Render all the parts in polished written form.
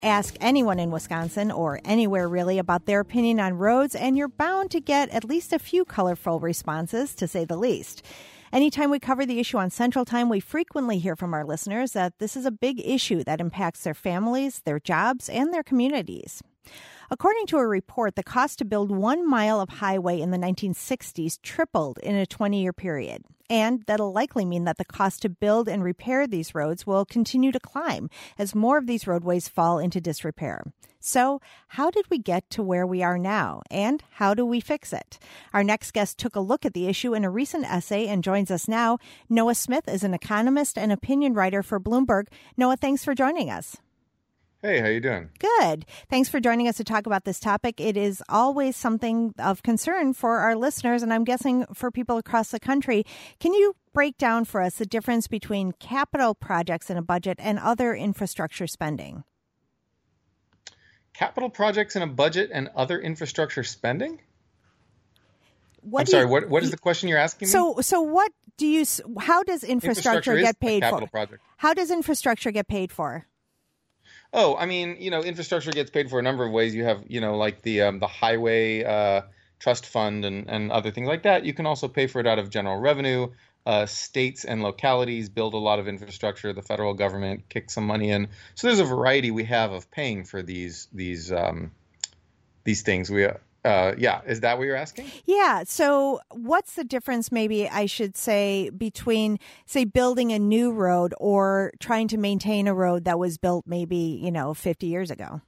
Ask anyone in Wisconsin, or anywhere really, about their opinion on roads, and you're bound to get at least a few colorful responses, to say the least. Anytime we cover the issue on Central Time, we frequently hear from our listeners that this is a big issue that impacts their families, their jobs, and their communities. According to a report, the cost to build 1 mile of highway in the 1960s tripled in a 20-year period. And that'll likely mean that the cost to build and repair these roads will continue to climb as more of these roadways fall into disrepair. So, how did we get to where we are now? And how do we fix it? Our next guest took a look at the issue in a recent essay and joins us now. Noah Smith is an economist and opinion writer for Bloomberg. Noah, thanks for joining us. Hey, how you doing? Good. Thanks for joining us to talk about this topic. It is always something of concern for our listeners, and I'm guessing for people across the country. Can you break down for us the difference between capital projects in a budget and other infrastructure spending? Capital projects in a budget and other infrastructure spending? What is the question you're asking me? How does infrastructure get paid for? Project. How does infrastructure get paid for? Oh, I mean, infrastructure gets paid for a number of ways. You have, like the highway trust fund and other things like that. You can also pay for it out of general revenue. States and localities build a lot of infrastructure. The federal government kicks some money in. So there's a variety we have of paying for these things. Is that what you're asking? Yeah. So what's the difference, maybe I should say, between, say, building a new road or trying to maintain a road that was built maybe, 50 years ago?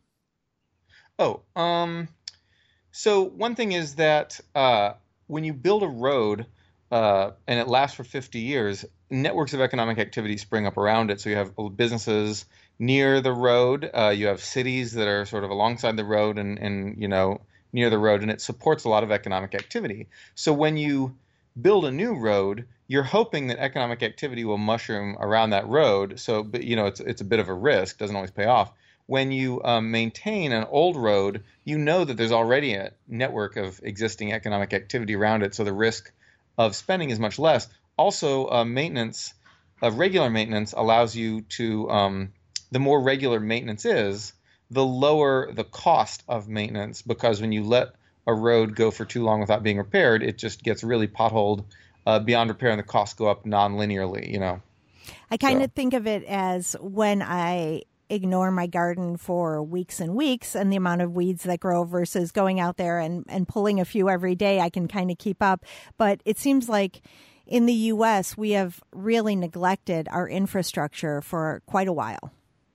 So one thing is that when you build a road and it lasts for 50 years, networks of economic activity spring up around it. So you have businesses near the road. You have cities that are sort of alongside the road and near the road, and it supports a lot of economic activity. So when you build a new road, you're hoping that economic activity will mushroom around that road. So, but it's a bit of a risk, doesn't always pay off. When you maintain an old road, you know that there's already a network of existing economic activity around it, so the risk of spending is much less. Also, regular maintenance allows you to, the more regular maintenance is, the lower the cost of maintenance, because when you let a road go for too long without being repaired, it just gets really potholed beyond repair, and the costs go up non-linearly, I kind of think of it as when I ignore my garden for weeks and weeks and the amount of weeds that grow versus going out there and pulling a few every day, I can kind of keep up. But it seems like in the U.S., we have really neglected our infrastructure for quite a while.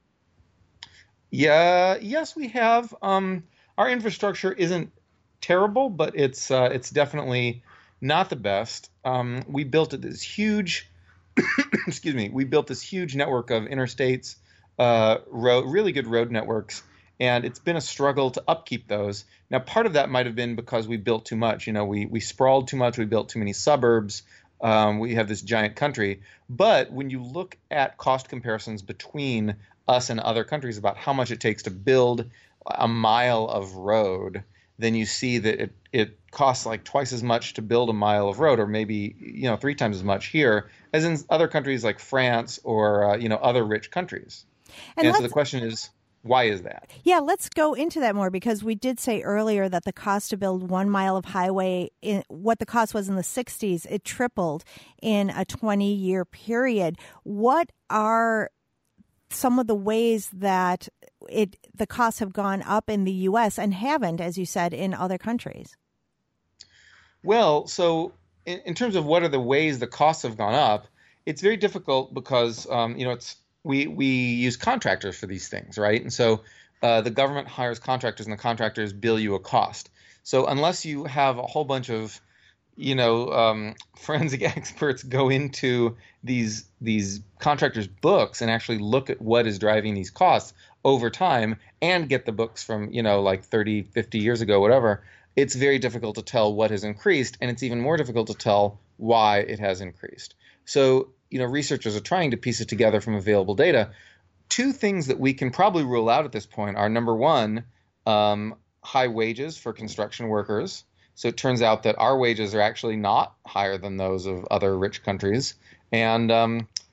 Yeah, yes, we have. Our infrastructure isn't terrible, but it's definitely not the best. We built this huge, we built this huge network of interstates, really good road networks, and it's been a struggle to upkeep those. Now, part of that might have been because we built too much. We sprawled too much. We built too many suburbs. We have this giant country. But when you look at cost comparisons between us and other countries about how much it takes to build a mile of road, then you see that it costs like twice as much to build a mile of road, or maybe 3 times as much here as in other countries like France or other rich countries. And so the question is, why is that? Yeah, let's go into that more, because we did say earlier that the cost to build 1 mile of highway, what the cost was in the 60s, it tripled in a 20-year period. What are some of the ways that the costs have gone up in the U.S. and haven't, as you said, in other countries? Well, so in terms of what are the ways the costs have gone up, it's very difficult because we use contractors for these things, right? And so the government hires contractors, and the contractors bill you a cost. So unless you have a whole bunch of forensic experts go into these contractors' books and actually look at what is driving these costs over time and get the books from, like 30, 50 years ago, whatever, it's very difficult to tell what has increased, and it's even more difficult to tell why it has increased. So, researchers are trying to piece it together from available data. 2 things that we can probably rule out at this point are, number one, high wages for construction workers. So it turns out that our wages are actually not higher than those of other rich countries. And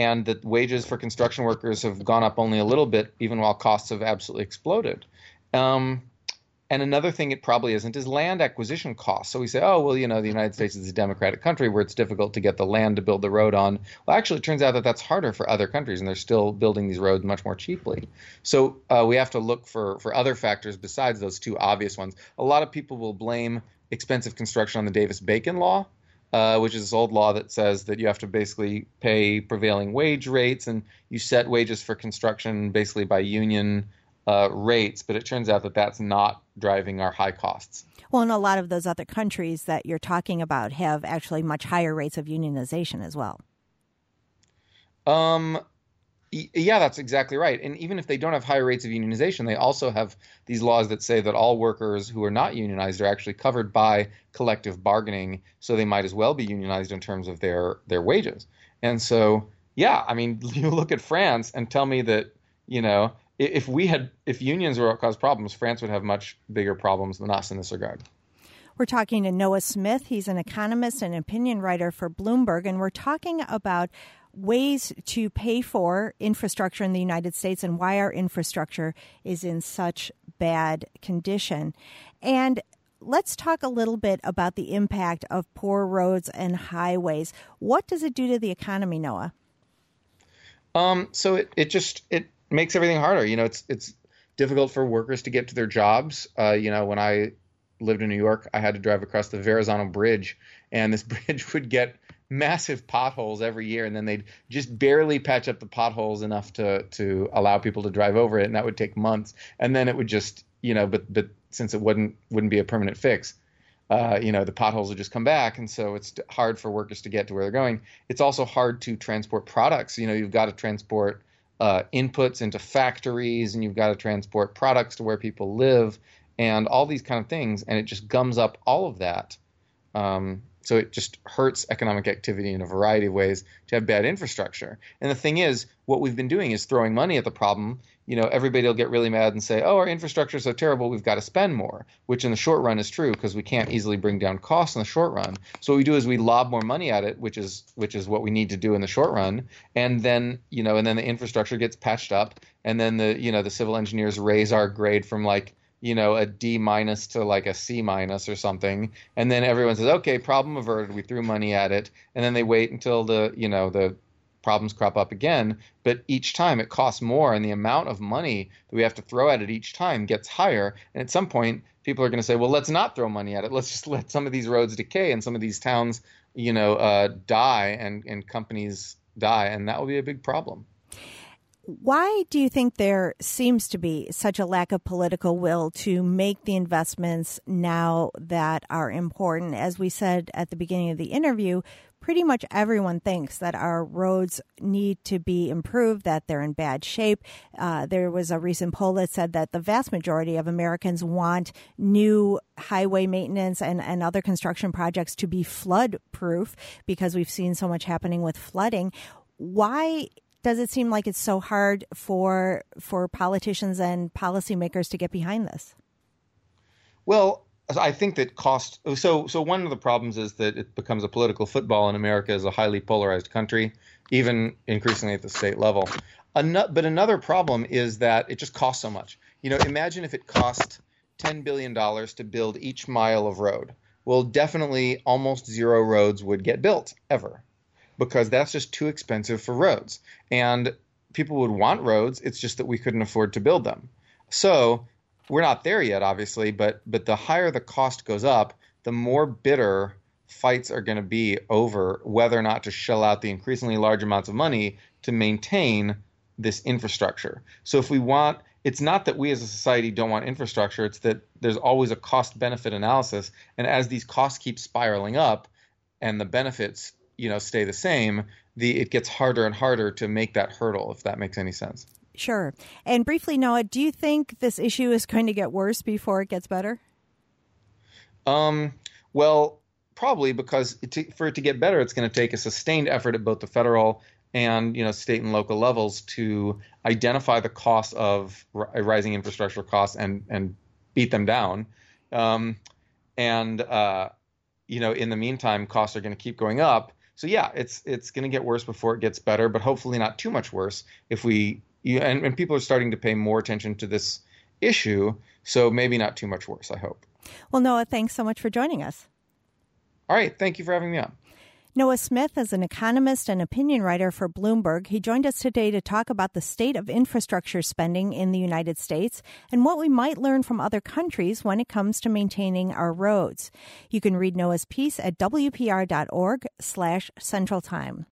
and that wages for construction workers have gone up only a little bit, even while costs have absolutely exploded. And another thing it probably isn't is land acquisition costs. So we say, oh, well, the United States is a democratic country where it's difficult to get the land to build the road on. Well, actually, it turns out that that's harder for other countries, and they're still building these roads much more cheaply. So we have to look for other factors besides those two obvious ones. A lot of people will blame expensive construction on the Davis-Bacon law, which is this old law that says that you have to basically pay prevailing wage rates, and you set wages for construction basically by union rates, but it turns out that that's not driving our high costs. Well, and a lot of those other countries that you're talking about have actually much higher rates of unionization as well. Yeah, that's exactly right. And even if they don't have higher rates of unionization, they also have these laws that say that all workers who are not unionized are actually covered by collective bargaining, so they might as well be unionized in terms of their wages. And so, yeah, I mean, you look at France and tell me that, if unions were what caused problems, France would have much bigger problems than us in this regard. We're talking to Noah Smith. He's an economist and opinion writer for Bloomberg, and we're talking about ways to pay for infrastructure in the United States and why our infrastructure is in such bad condition. And let's talk a little bit about the impact of poor roads and highways. What does it do to the economy, Noah? So it makes everything harder. It's difficult for workers to get to their jobs. When I lived in New York, I had to drive across the Verrazano Bridge, and this bridge would get massive potholes every year, and then they'd just barely patch up the potholes enough to allow people to drive over it, and that would take months. And then it would just, but since it wouldn't be a permanent fix, the potholes would just come back, and so it's hard for workers to get to where they're going. It's also hard to transport products. You've got to transport inputs into factories, and you've got to transport products to where people live, and all these kind of things, and it just gums up all of that. So it just hurts economic activity in a variety of ways to have bad infrastructure. And the thing is, what we've been doing is throwing money at the problem. Everybody will get really mad and say, oh, our infrastructure is so terrible, we've got to spend more, which in the short run is true because we can't easily bring down costs in the short run. So what we do is we lob more money at it, which is what we need to do in the short run. And then, the infrastructure gets patched up, and then the civil engineers raise our grade from a D- to a C- or something. And then everyone says, okay, problem averted. We threw money at it. And then they wait until the problems crop up again. But each time it costs more, and the amount of money that we have to throw at it each time gets higher. And at some point, people are going to say, well, let's not throw money at it. Let's just let some of these roads decay and some of these towns, die and companies die. And that will be a big problem. Why do you think there seems to be such a lack of political will to make the investments now that are important? As we said at the beginning of the interview, pretty much everyone thinks that our roads need to be improved, that they're in bad shape. There was a recent poll that said that the vast majority of Americans want new highway maintenance and other construction projects to be flood-proof because we've seen so much happening with flooding. Why does it seem like it's so hard for politicians and policymakers to get behind this? Well, I think that cost. So one of the problems is that it becomes a political football, and America is a highly polarized country, even increasingly at the state level. But another problem is that it just costs so much. Imagine if it cost $10 billion to build each mile of road. Well, definitely almost zero roads would get built ever, because that's just too expensive for roads. And people would want roads. It's just that we couldn't afford to build them. So we're not there yet, obviously, but the higher the cost goes up, the more bitter fights are going to be over whether or not to shell out the increasingly large amounts of money to maintain this infrastructure. So if we want, it's not that we as a society don't want infrastructure, it's that there's always a cost-benefit analysis. And as these costs keep spiraling up and the benefits stay the same, it gets harder and harder to make that hurdle, if that makes any sense. Sure. And briefly, Noah, do you think this issue is going to get worse before it gets better? Well, probably, because for it to get better, it's going to take a sustained effort at both the federal and state and local levels to identify the costs of rising infrastructure costs and beat them down. In the meantime, costs are going to keep going up. So yeah, it's going to get worse before it gets better, but hopefully not too much worse and people are starting to pay more attention to this issue, so maybe not too much worse, I hope. Well, Noah, thanks so much for joining us. All right, thank you for having me on. Noah Smith is an economist and opinion writer for Bloomberg. He joined us today to talk about the state of infrastructure spending in the United States and what we might learn from other countries when it comes to maintaining our roads. You can read Noah's piece at wpr.org/centraltime.